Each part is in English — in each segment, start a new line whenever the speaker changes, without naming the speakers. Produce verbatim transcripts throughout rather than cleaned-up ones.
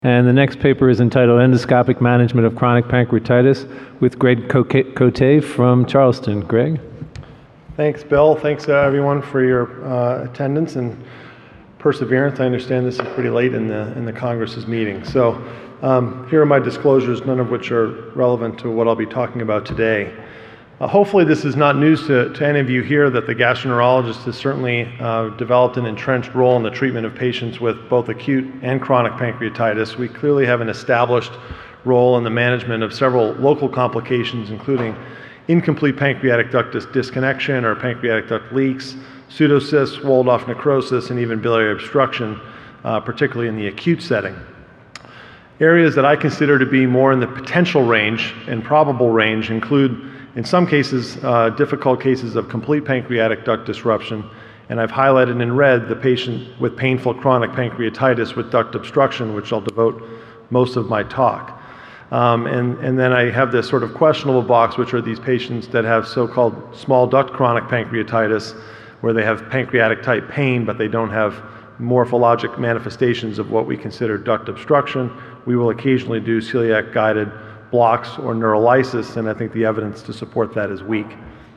And the next paper is entitled Endoscopic Management of Chronic Pancreatitis with Greg Cote from Charleston. Greg?
Thanks, Bill. Thanks, uh, everyone, for your uh, attendance and perseverance. I understand this is pretty late in the in the Congress's meeting. So um, here are my disclosures, none of which are relevant to what I'll be talking about today. Uh, hopefully this is not news to, to any of you here that the gastroenterologist has certainly uh, developed an entrenched role in the treatment of patients with both acute and chronic pancreatitis. We clearly have an established role in the management of several local complications, including incomplete pancreatic duct dis- disconnection or pancreatic duct leaks, pseudocysts, walled-off necrosis, and even biliary obstruction, uh, particularly in the acute setting. Areas that I consider to be more in the potential range and probable range include, in some cases, uh, difficult cases of complete pancreatic duct disruption, and I've highlighted in red the patient with painful chronic pancreatitis with duct obstruction, which I'll devote most of my talk. Um, and, and then I have this sort of questionable box, which are these patients that have so-called small duct chronic pancreatitis, where they have pancreatic type pain, but they don't have morphologic manifestations of what we consider duct obstruction. We will occasionally do celiac guided blocks or neurolysis, and I think the evidence to support that is weak.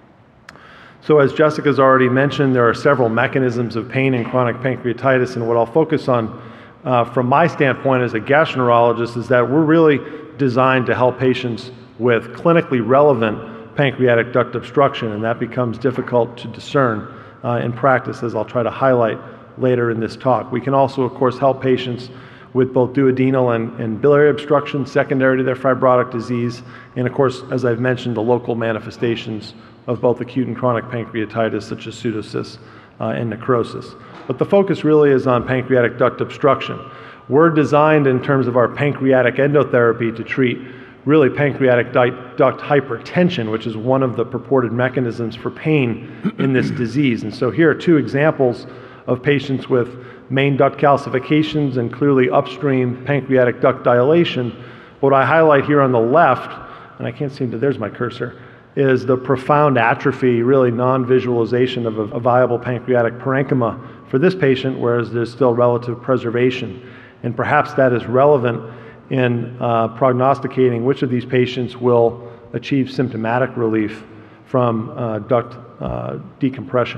So as Jessica's already mentioned, there are several mechanisms of pain in chronic pancreatitis, and what I'll focus on uh, from my standpoint as a gastroenterologist is that we're really designed to help patients with clinically relevant pancreatic duct obstruction, and that becomes difficult to discern uh, in practice, as I'll try to highlight later in this talk. We can also, of course, help patients with both duodenal and, and biliary obstruction secondary to their fibrotic disease, and of course, as I've mentioned, the local manifestations of both acute and chronic pancreatitis, such as pseudocysts uh, and necrosis. But the focus really is on pancreatic duct obstruction. We're designed in terms of our pancreatic endotherapy to treat really pancreatic duct hypertension, which is one of the purported mechanisms for pain in this disease. And so here are two examples of patients with main duct calcifications and clearly upstream pancreatic duct dilation. What I highlight here on the left, and I can't seem to, there's my cursor, is the profound atrophy, really non-visualization of a, a viable pancreatic parenchyma for this patient, whereas there's still relative preservation. And perhaps that is relevant in uh, prognosticating which of these patients will achieve symptomatic relief from uh, duct uh, decompression.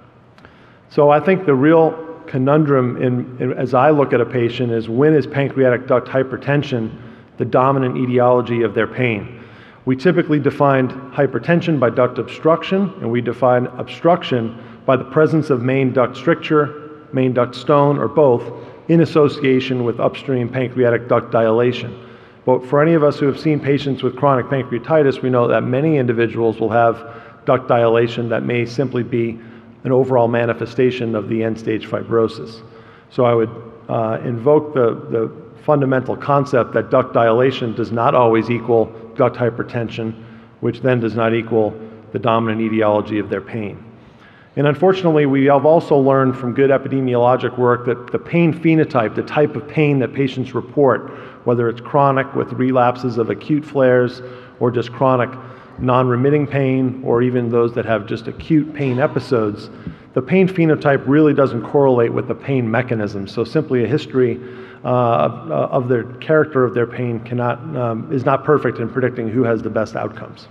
So I think the real conundrum in, in, as I look at a patient is, when is pancreatic duct hypertension the dominant etiology of their pain? We typically define hypertension by duct obstruction, and we define obstruction by the presence of main duct stricture, main duct stone, or both, in association with upstream pancreatic duct dilation. But for any of us who have seen patients with chronic pancreatitis, we know that many individuals will have duct dilation that may simply be an overall manifestation of the end-stage fibrosis. So I would uh, invoke the, the fundamental concept that duct dilation does not always equal duct hypertension, which then does not equal the dominant etiology of their pain. And unfortunately, we have also learned from good epidemiologic work that the pain phenotype, the type of pain that patients report, whether it's chronic with relapses of acute flares or just chronic non-remitting pain, or even those that have just acute pain episodes, the pain phenotype really doesn't correlate with the pain mechanism. So simply a history uh, of their character of their pain cannot um, is not perfect in predicting who has the best outcomes.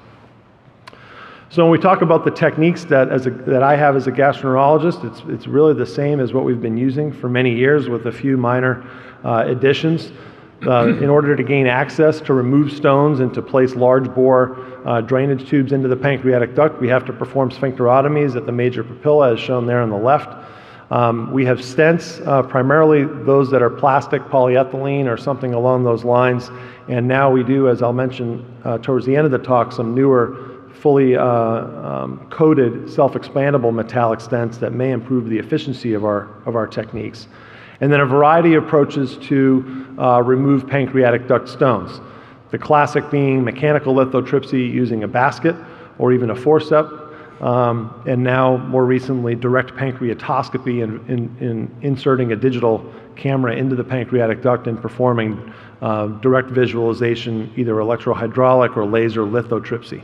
So when we talk about the techniques that as a, that I have as a gastroenterologist, it's it's really the same as what we've been using for many years, with a few minor uh, additions. Uh, in order to gain access to remove stones and to place large bore uh, drainage tubes into the pancreatic duct, we have to perform sphincterotomies at the major papilla, as shown there on the left. Um, we have stents, uh, primarily those that are plastic, polyethylene, or something along those lines. And now we do, as I'll mention uh, towards the end of the talk, some newer, fully uh, um, coated, self-expandable metallic stents that may improve the efficiency of our of our techniques. And then a variety of approaches to uh, remove pancreatic duct stones. The classic being mechanical lithotripsy using a basket or even a forceps, um, and now more recently direct pancreatoscopy and in, in, in inserting a digital camera into the pancreatic duct and performing uh, direct visualization, either electrohydraulic or laser lithotripsy.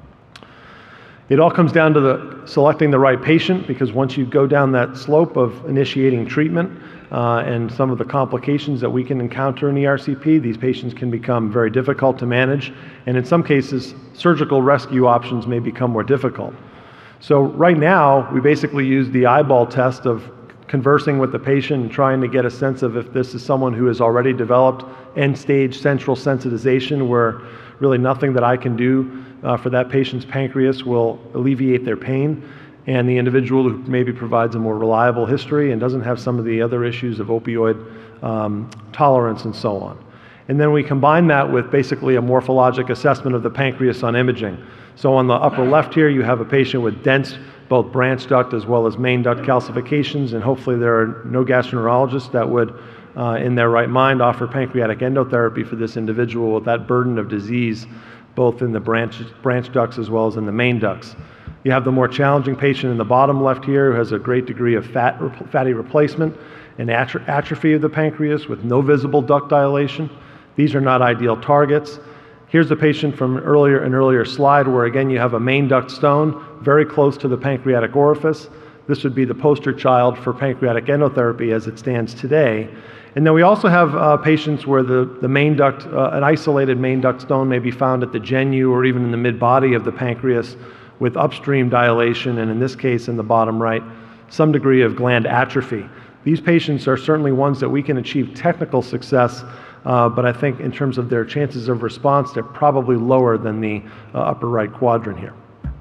It all comes down to the selecting the right patient, because once you go down that slope of initiating treatment, uh, and some of the complications that we can encounter in E R C P, these patients can become very difficult to manage, and in some cases, surgical rescue options may become more difficult. So right now, we basically use the eyeball test of conversing with the patient and trying to get a sense of if this is someone who has already developed end-stage central sensitization, where really nothing that I can do uh, for that patient's pancreas will alleviate their pain, and the individual who maybe provides a more reliable history and doesn't have some of the other issues of opioid um, tolerance and so on. And then we combine that with basically a morphologic assessment of the pancreas on imaging. So on the upper left here, you have a patient with dense both branch duct as well as main duct calcifications, and hopefully there are no gastroenterologists that would, uh, in their right mind, offer pancreatic endotherapy for this individual with that burden of disease, both in the branch, branch ducts as well as in the main ducts. You have the more challenging patient in the bottom left here who has a great degree of fat, fatty replacement and atro- atrophy of the pancreas with no visible duct dilation. These are not ideal targets. Here's a patient from earlier, an earlier slide where again you have a main duct stone very close to the pancreatic orifice. This would be the poster child for pancreatic endotherapy as it stands today. And then we also have uh, patients where the, the main duct, uh, an isolated main duct stone may be found at the genu or even in the mid-body of the pancreas with upstream dilation, and in this case, in the bottom right, some degree of gland atrophy. These patients are certainly ones that we can achieve technical success, uh, but I think in terms of their chances of response, they're probably lower than the uh, upper right quadrant here.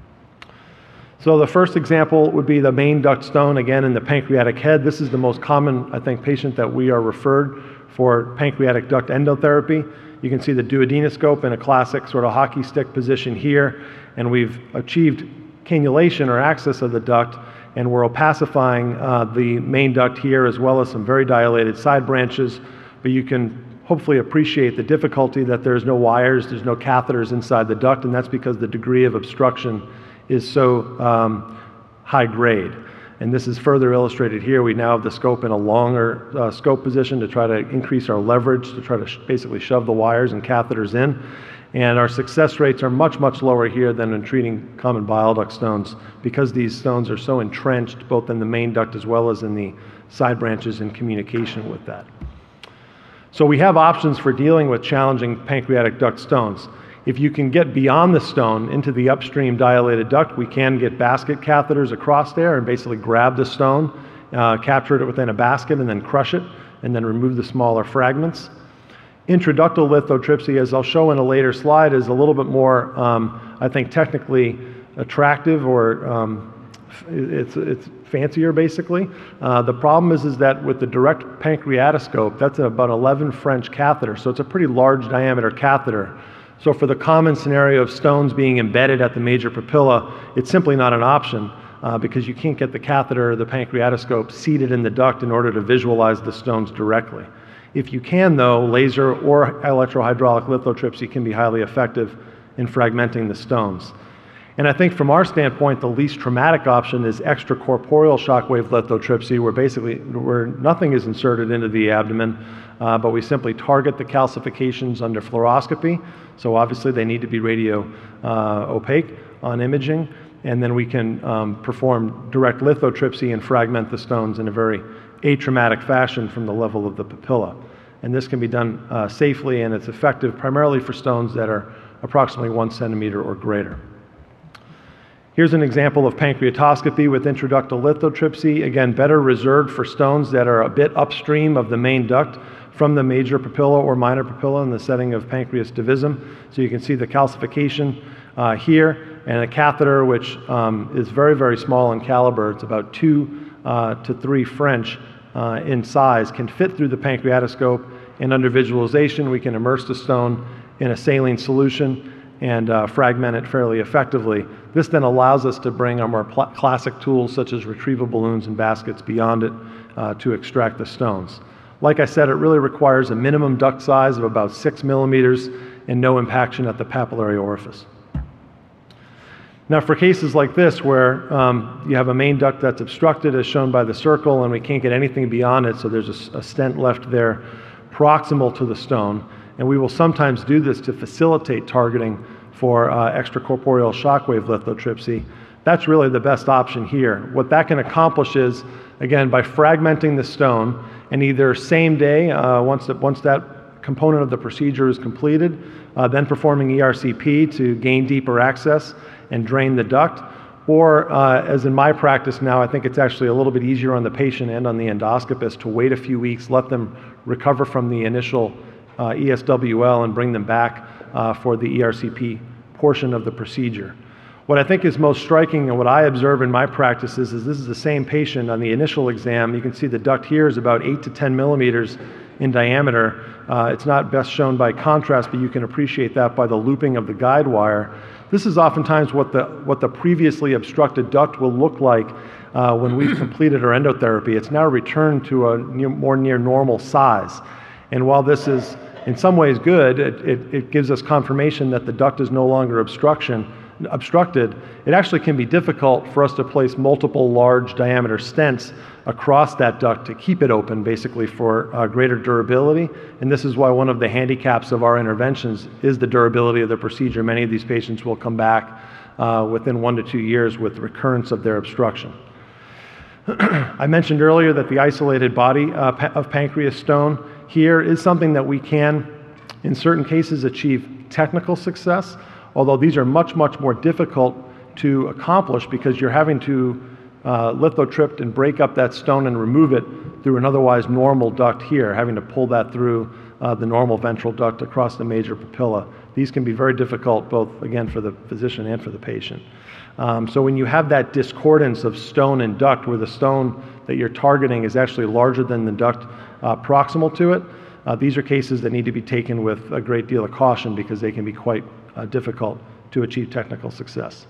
So the first example would be the main duct stone, again, in the pancreatic head. This is the most common, I think, patient that we are referred for pancreatic duct endotherapy. You can see the duodenoscope in a classic sort of hockey stick position here, and we've achieved cannulation or access of the duct, and we're opacifying uh, the main duct here as well as some very dilated side branches, but you can hopefully appreciate the difficulty that there's no wires, there's no catheters inside the duct, and that's because the degree of obstruction is so um, high grade. And this is further illustrated here. We now have the scope in a longer uh, scope position to try to increase our leverage, to try to sh- basically shove the wires and catheters in. And our success rates are much, much lower here than in treating common bile duct stones because these stones are so entrenched both in the main duct as well as in the side branches in communication with that. So we have options for dealing with challenging pancreatic duct stones. If you can get beyond the stone into the upstream dilated duct, we can get basket catheters across there and basically grab the stone, uh, capture it within a basket, and then crush it, and then remove the smaller fragments. Intraductal lithotripsy, as I'll show in a later slide, is a little bit more, um, I think, technically attractive, or um, it's, it's fancier, basically. Uh, the problem is, is that with the direct pancreatoscope, that's about eleven French catheter, so it's a pretty large diameter catheter. So for the common scenario of stones being embedded at the major papilla, it's simply not an option uh, because you can't get the catheter or the pancreatoscope seated in the duct in order to visualize the stones directly. If you can, though, laser or electrohydraulic lithotripsy can be highly effective in fragmenting the stones. And I think from our standpoint, the least traumatic option is extracorporeal shockwave lithotripsy, where basically where nothing is inserted into the abdomen, uh, but we simply target the calcifications under fluoroscopy. So obviously they need to be radio uh, opaque on imaging, and then we can um, perform direct lithotripsy and fragment the stones in a very atraumatic fashion from the level of the papilla. And this can be done uh, safely, and it's effective primarily for stones that are approximately one centimeter or greater. Here's an example of pancreatoscopy with intraductal lithotripsy, again, better reserved for stones that are a bit upstream of the main duct from the major papilla or minor papilla in the setting of pancreas divisum. So you can see the calcification uh, here, and a catheter which um, is very, very small in caliber. It's about two uh, to three French uh, in size, can fit through the pancreatoscope, and under visualization we can immerse the stone in a saline solution and uh, fragment it fairly effectively. This then allows us to bring our more pl- classic tools such as retrieval balloons and baskets beyond it uh, to extract the stones. Like I said, it really requires a minimum duct size of about six millimeters and no impaction at the papillary orifice. Now for cases like this where um, you have a main duct that's obstructed as shown by the circle and we can't get anything beyond it, so there's a, a stent left there proximal to the stone, and we will sometimes do this to facilitate targeting for uh, extracorporeal shockwave lithotripsy. That's really the best option here. What that can accomplish is, again, by fragmenting the stone and either same day, uh, once, the, once that component of the procedure is completed, uh, then performing E R C P to gain deeper access and drain the duct, or uh, as in my practice now, I think it's actually a little bit easier on the patient and on the endoscopist to wait a few weeks, let them recover from the initial uh, E S W L and bring them back uh, for the E R C P portion of the procedure. What I think is most striking and what I observe in my practice is, is this is the same patient on the initial exam. You can see the duct here is about eight to ten millimeters in diameter. Uh, it's not best shown by contrast, but you can appreciate that by the looping of the guide wire. This is oftentimes what the, what the previously obstructed duct will look like uh, when we've completed our endotherapy. It's now returned to a near, more near normal size. And while this is in some ways good, it, it, it gives us confirmation that the duct is no longer obstruction, obstructed. It actually can be difficult for us to place multiple large diameter stents across that duct to keep it open, basically for uh, greater durability. And this is why one of the handicaps of our interventions is the durability of the procedure. Many of these patients will come back uh, within one to two years with recurrence of their obstruction. I mentioned earlier that the isolated body uh, pa- of pancreas stone here is something that we can, in certain cases, achieve technical success, although these are much, much more difficult to accomplish because you're having to uh, lithotrip and break up that stone and remove it through an otherwise normal duct here, having to pull that through uh, the normal ventral duct across the major papilla. These can be very difficult, both, again, for the physician and for the patient. Um, so when you have that discordance of stone and duct, where the stone that you're targeting is actually larger than the duct uh, proximal to it, uh, these are cases that need to be taken with a great deal of caution because they can be quite uh, difficult to achieve technical success.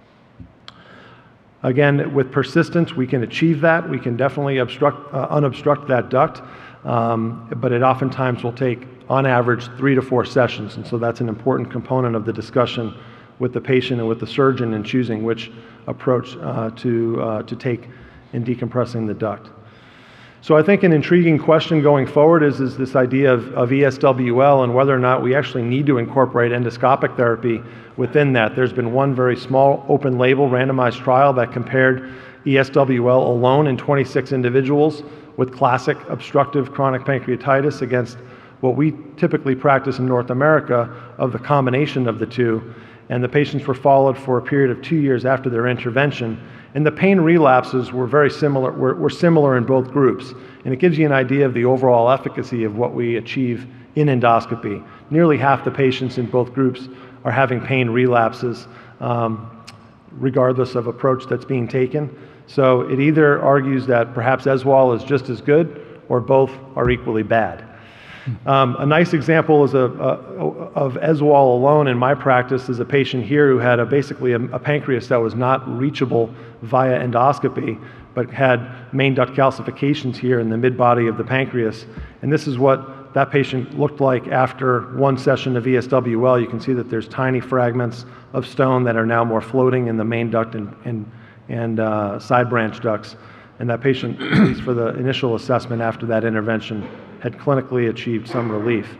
Again, with persistence, we can achieve that. We can definitely obstruct, uh, unobstruct that duct, um, but it oftentimes will take, on average, three to four sessions, and so that's an important component of the discussion with the patient and with the surgeon in choosing which approach uh, to, uh, to take in decompressing the duct. So I think an intriguing question going forward is, is this idea of, of E S W L and whether or not we actually need to incorporate endoscopic therapy within that. There's been one very small open label randomized trial that compared E S W L alone in twenty-six individuals with classic obstructive chronic pancreatitis against what we typically practice in North America of the combination of the two. And the patients were followed for a period of two years after their intervention. And the pain relapses were very similar, were, were similar in both groups. And it gives you an idea of the overall efficacy of what we achieve in endoscopy. Nearly half the patients in both groups are having pain relapses, um, regardless of approach that's being taken. So it either argues that perhaps E S W L is just as good, or both are equally bad. Um, a nice example is a, a, of E S W L alone in my practice is a patient here who had a, basically a, a pancreas that was not reachable via endoscopy, but had main duct calcifications here in the mid-body of the pancreas. And this is what that patient looked like after one session of E S W L. You can see that there's tiny fragments of stone that are now more floating in the main duct and, and, and uh, side branch ducts. And that patient, at least for the initial assessment after that intervention, had clinically achieved some relief.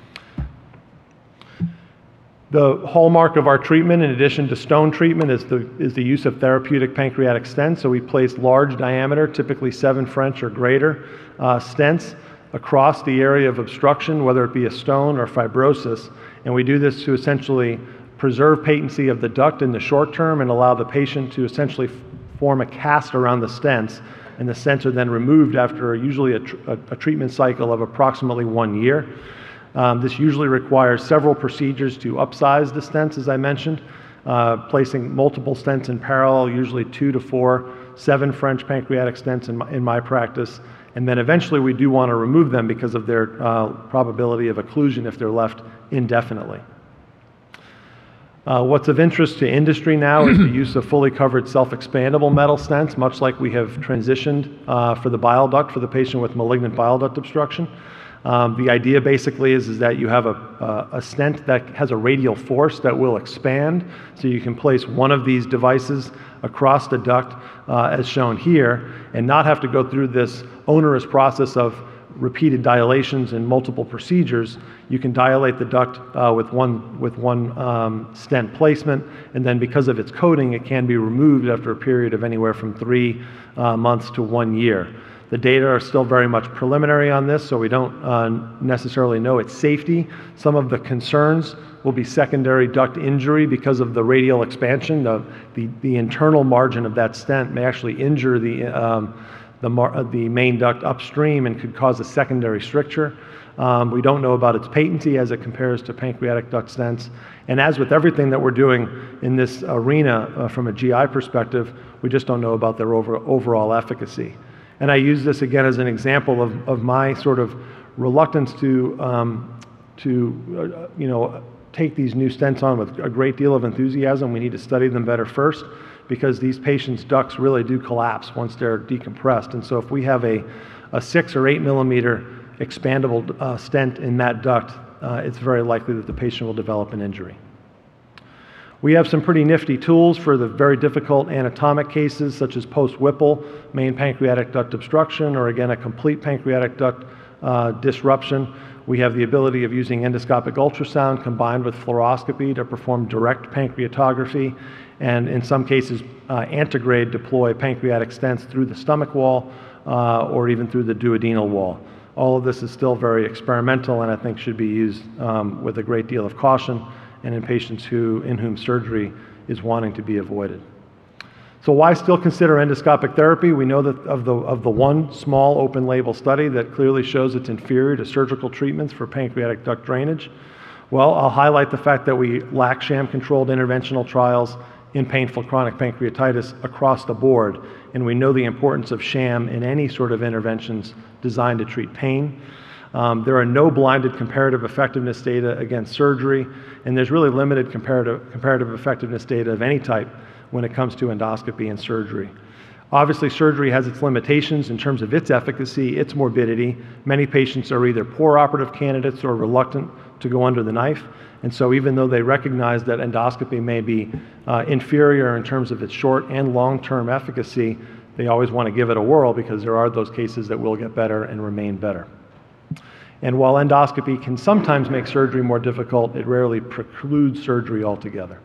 The hallmark of our treatment, in addition to stone treatment, is the, is the use of therapeutic pancreatic stents. So we place large diameter, typically seven French or greater, uh, stents across the area of obstruction, whether it be a stone or fibrosis. And we do this to essentially preserve patency of the duct in the short term and allow the patient to essentially form a cast around the stents, and the stents are then removed after usually a, tr a, a treatment cycle of approximately one year. Um, this usually requires several procedures to upsize the stents, as I mentioned, uh, placing multiple stents in parallel, usually two to four, seven French pancreatic stents in my, in my practice, and then eventually we do want to remove them because of their uh, probability of occlusion if they're left indefinitely. Uh, what's of interest to industry now is the use of fully covered self-expandable metal stents, much like we have transitioned uh, for the bile duct for the patient with malignant bile duct obstruction. Um, the idea basically is, is that you have a, a stent that has a radial force that will expand, so you can place one of these devices across the duct uh, as shown here and not have to go through this onerous process of repeated dilations and multiple procedures. You can dilate the duct uh, with one, with one um, stent placement, and then because of its coating, it can be removed after a period of anywhere from three uh, months to one year. The data are still very much preliminary on this, so we don't uh, necessarily know its safety. Some of the concerns will be secondary duct injury because of the radial expansion. The, the, the internal margin of that stent may actually injure the, um, the, mar the main duct upstream and could cause a secondary stricture. Um, we don't know about its patency as it compares to pancreatic duct stents. And as with everything that we're doing in this arena uh, from a G I perspective, we just don't know about their over, overall efficacy. And I use this again as an example of, of my sort of reluctance to, um, to uh, you know, take these new stents on with a great deal of enthusiasm. We need to study them better first, because these patients' ducts really do collapse once they're decompressed. And so if we have a, a six or eight millimeter expandable uh, stent in that duct, uh, it's very likely that the patient will develop an injury. We have some pretty nifty tools for the very difficult anatomic cases, such as post-Whipple, main pancreatic duct obstruction, or again, a complete pancreatic duct uh, disruption. We have the ability of using endoscopic ultrasound combined with fluoroscopy to perform direct pancreatography, and in some cases, uh, antegrade deploy pancreatic stents through the stomach wall uh, or even through the duodenal wall. All of this is still very experimental, and I think should be used um, with a great deal of caution, and in patients who, in whom surgery is wanting to be avoided. So why still consider endoscopic therapy? We know that of the, of the one small open label study that clearly shows it's inferior to surgical treatments for pancreatic duct drainage. Well, I'll highlight the fact that we lack sham-controlled interventional trials in painful chronic pancreatitis across the board, and we know the importance of sham in any sort of interventions designed to treat pain. Um, there are no blinded comparative effectiveness data against surgery, and there's really limited comparative, comparative effectiveness data of any type when it comes to endoscopy and surgery. Obviously, surgery has its limitations in terms of its efficacy, its morbidity. Many patients are either poor operative candidates or reluctant to go under the knife. And so even though they recognize that endoscopy may be uh, inferior in terms of its short and long-term efficacy, they always want to give it a whirl, because there are those cases that will get better and remain better. And while endoscopy can sometimes make surgery more difficult, it rarely precludes surgery altogether.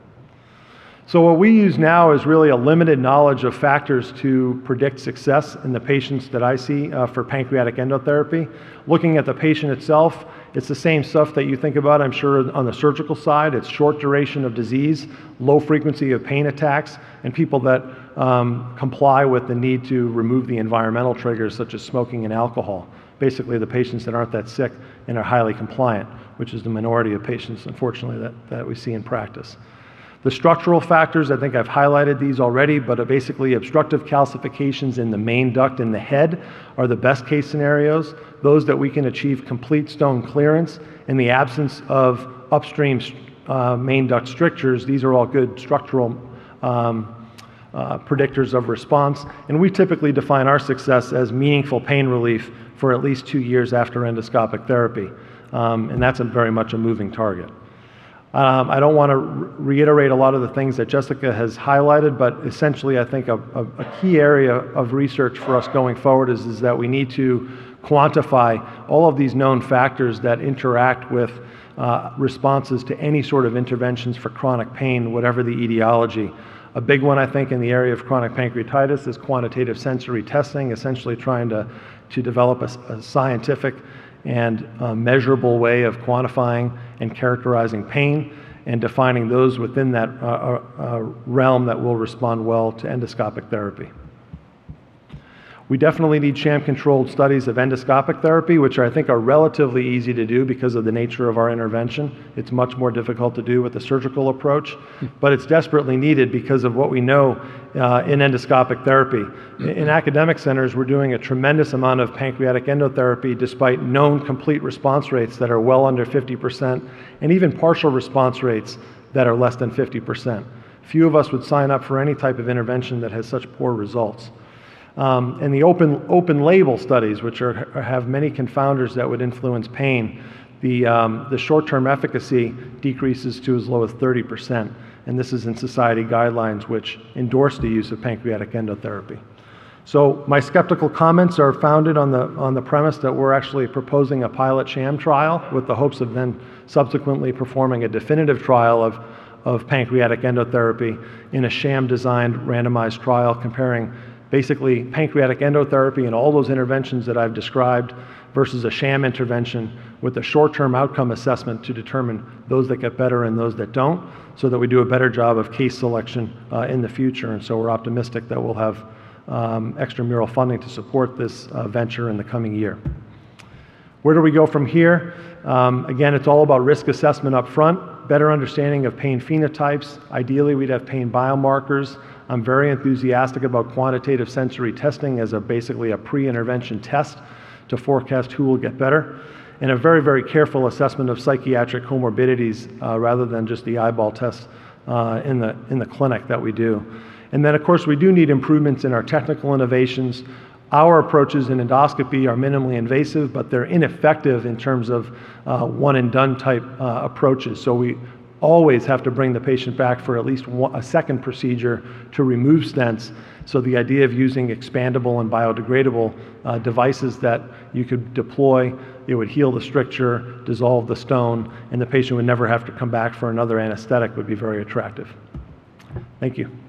So what we use now is really a limited knowledge of factors to predict success in the patients that I see uh, for pancreatic endotherapy. Looking at the patient itself, it's the same stuff that you think about, I'm sure, on the surgical side. It's short duration of disease, low frequency of pain attacks, and people that um, comply with the need to remove the environmental triggers such as smoking and alcohol. Basically, the patients that aren't that sick and are highly compliant, which is the minority of patients, unfortunately, that, that we see in practice. The structural factors, I think I've highlighted these already, but basically obstructive calcifications in the main duct in the head are the best case scenarios. Those that we can achieve complete stone clearance in the absence of upstream uh, main duct strictures. These are all good structural um, uh, predictors of response. And we typically define our success as meaningful pain relief for at least two years after endoscopic therapy. Um, and that's a very much a moving target. Um, I don't want to re reiterate a lot of the things that Jessica has highlighted, but essentially I think a, a, a key area of research for us going forward is, is that we need to quantify all of these known factors that interact with uh, responses to any sort of interventions for chronic pain, whatever the etiology. A big one, I think, in the area of chronic pancreatitis is quantitative sensory testing, essentially trying to, to develop a, a scientific and uh, measurable way of quantifying and characterizing pain and defining those within that uh, uh, realm that will respond well to endoscopic therapy. We definitely need sham-controlled studies of endoscopic therapy, which I think are relatively easy to do because of the nature of our intervention. It's much more difficult to do with the surgical approach, but it's desperately needed because of what we know uh, in endoscopic therapy. In academic centers, we're doing a tremendous amount of pancreatic endotherapy despite known complete response rates that are well under fifty percent, and even partial response rates that are less than fifty percent. Few of us would sign up for any type of intervention that has such poor results. Um, and the open, open label studies, which are, have many confounders that would influence pain, the, um, the short-term efficacy decreases to as low as thirty percent. And this is in society guidelines which endorse the use of pancreatic endotherapy. So my skeptical comments are founded on the, on the premise that we're actually proposing a pilot sham trial with the hopes of then subsequently performing a definitive trial of, of pancreatic endotherapy in a sham-designed randomized trial comparing basically pancreatic endotherapy and all those interventions that I've described versus a sham intervention with a short-term outcome assessment to determine those that get better and those that don't, so that we do a better job of case selection uh, in the future. And so we're optimistic that we'll have um, extramural funding to support this uh, venture in the coming year. Where do we go from here? Um, again, it's all about risk assessment up front, better understanding of pain phenotypes. Ideally, we'd have pain biomarkers. I'm very enthusiastic about quantitative sensory testing as a basically a pre-intervention test to forecast who will get better, and a very, very careful assessment of psychiatric comorbidities uh, rather than just the eyeball test uh, in the in the clinic that we do. And then, of course, we do need improvements in our technical innovations. Our approaches in endoscopy are minimally invasive, but they're ineffective in terms of uh, one-and-done type uh, approaches. So we always have to bring the patient back for at least one, a second procedure to remove stents. So the idea of using expandable and biodegradable uh, devices that you could deploy, it would heal the stricture, dissolve the stone, and the patient would never have to come back for another anesthetic would be very attractive. Thank you.